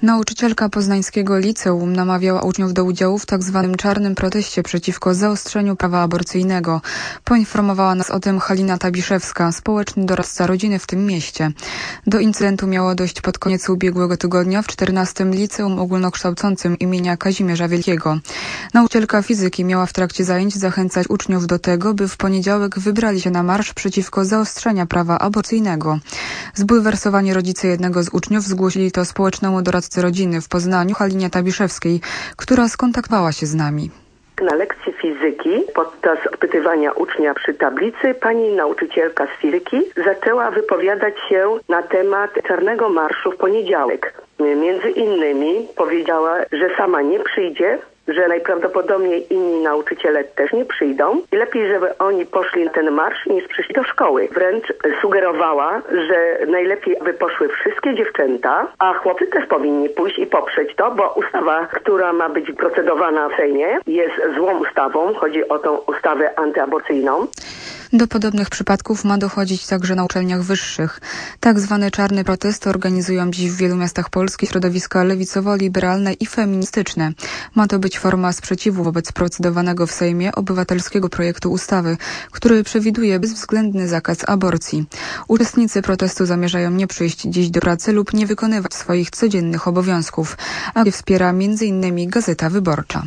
Nauczycielka poznańskiego liceum namawiała uczniów do udziału w tzw. czarnym proteście przeciwko zaostrzeniu prawa aborcyjnego. Poinformowała nas o tym Halina Tabiszewska, społeczny doradca rodziny w tym mieście. Do incydentu miało dojść pod koniec ubiegłego tygodnia w 14. Liceum Ogólnokształcącym imienia Kazimierza Wielkiego. Nauczycielka fizyki miała w trakcie zajęć zachęcać uczniów do tego, by w poniedziałek wybrali się na marsz przeciwko zaostrzenia prawa aborcyjnego. Zbulwersowani rodzice jednego z uczniów zgłosili to społecznemu doradcy rodziny w Poznaniu Halinie Tabiszewskiej, która skontaktowała się z nami. Na lekcji fizyki podczas odpytywania ucznia przy tablicy pani nauczycielka z fizyki zaczęła wypowiadać się na temat czarnego marszu w poniedziałek. Między innymi powiedziała, że sama nie przyjdzie, że najprawdopodobniej inni nauczyciele też nie przyjdą i lepiej, żeby oni poszli na ten marsz niż przyszli do szkoły. Wręcz sugerowała, że najlepiej by poszły wszystkie dziewczęta, a chłopcy też powinni pójść i poprzeć to, bo ustawa, która ma być procedowana w Sejmie, jest złą ustawą. Chodzi o tą ustawę antyaborcyjną. Do podobnych przypadków ma dochodzić także na uczelniach wyższych. Tak zwany czarny protest organizują dziś w wielu miastach Polski środowiska lewicowo-liberalne i feministyczne. Ma to być forma sprzeciwu wobec procedowanego w Sejmie obywatelskiego projektu ustawy, który przewiduje bezwzględny zakaz aborcji. Uczestnicy protestu zamierzają nie przyjść dziś do pracy lub nie wykonywać swoich codziennych obowiązków, a wspiera m.in. Gazeta Wyborcza.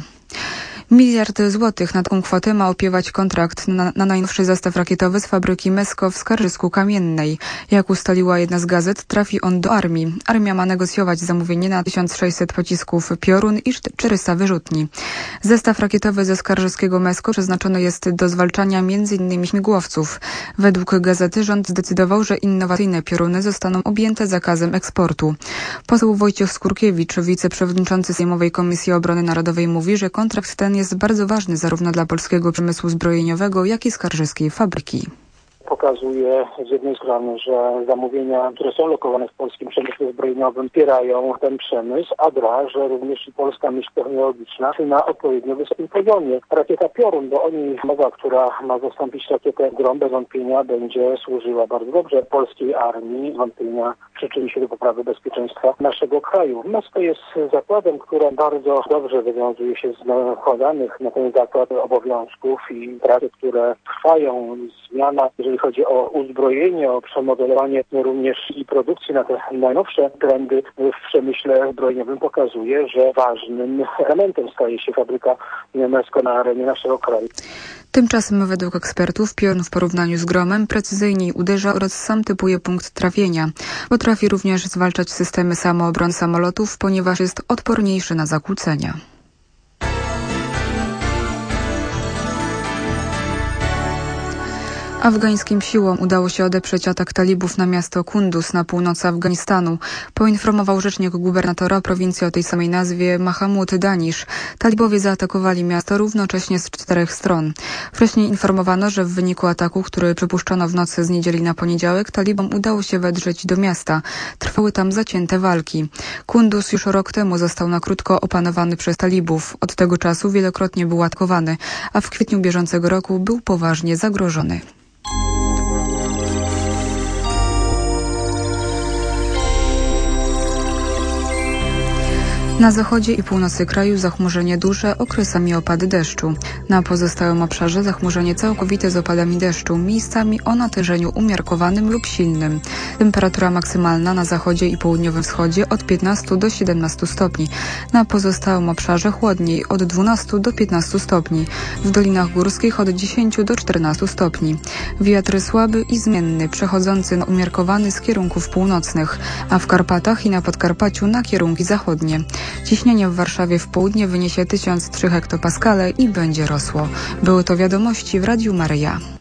1 miliard złotych na taką kwotę ma opiewać kontrakt na najnowszy zestaw rakietowy z fabryki Mesko w Skarżysku-Kamiennej. Jak ustaliła jedna z gazet, trafi on do armii. Armia ma negocjować zamówienie na 1600 pocisków Piorun i 400 wyrzutni. Zestaw rakietowy ze skarżyskiego Mesko przeznaczony jest do zwalczania m.in. śmigłowców. Według gazety rząd zdecydował, że innowacyjne Pioruny zostaną objęte zakazem eksportu. Poseł Wojciech Skurkiewicz, wiceprzewodniczący Sejmowej Komisji Obrony Narodowej, mówi, że kontrakt ten jest bardzo ważny zarówno dla polskiego przemysłu zbrojeniowego, jak i skarżyskiej fabryki. Pokazuje z jednej strony, że zamówienia, które są lokowane w polskim przemyśle zbrojeniowym, wspierają ten przemysł, a dwa, że również i polska myśl technologiczna na odpowiednio wysokim poziomie. Rakieta Piorun, bo o niej mowa, która ma zastąpić rakietę Grom, bez wątpienia będzie służyła bardzo dobrze polskiej armii. Wątpienia przyczyni się do poprawy bezpieczeństwa naszego kraju. Mesko jest zakładem, który bardzo dobrze wywiązuje się z nakładanych na ten zakład obowiązków i prace, które trwają, zmiana, jeżeli chodzi o uzbrojenie, o przemodelowanie również i produkcji na te najnowsze trendy w przemyśle zbrojeniowym pokazuje, że ważnym elementem staje się fabryka Mesko na arenie naszego kraju. Tymczasem według ekspertów Piorun w porównaniu z Gromem precyzyjniej uderza oraz sam typuje punkt trafienia. Potrafi również zwalczać systemy samoobrony samolotów, ponieważ jest odporniejszy na zakłócenia. Afgańskim siłom udało się odeprzeć atak talibów na miasto Kunduz na północy Afganistanu, poinformował rzecznik gubernatora prowincji o tej samej nazwie Mahamud Danish. Talibowie zaatakowali miasto równocześnie z 4 stron. Wcześniej informowano, że w wyniku ataku, który przypuszczono w nocy z niedzieli na poniedziałek, talibom udało się wedrzeć do miasta. Trwały tam zacięte walki. Kunduz już rok temu został na krótko opanowany przez talibów. Od tego czasu wielokrotnie był atakowany, a w kwietniu bieżącego roku był poważnie zagrożony. Na zachodzie i północy kraju zachmurzenie duże, okresami opady deszczu. Na pozostałym obszarze zachmurzenie całkowite z opadami deszczu, miejscami o natężeniu umiarkowanym lub silnym. Temperatura maksymalna na zachodzie i południowym wschodzie od 15 do 17 stopni. Na pozostałym obszarze chłodniej od 12 do 15 stopni. W dolinach górskich od 10 do 14 stopni. Wiatr słaby i zmienny, przechodzący na umiarkowany z kierunków północnych, a w Karpatach i na Podkarpaciu na kierunki zachodnie. Ciśnienie w Warszawie w południe wyniesie 1003 hektopaskale i będzie rosło. Były to wiadomości w Radiu Maryja.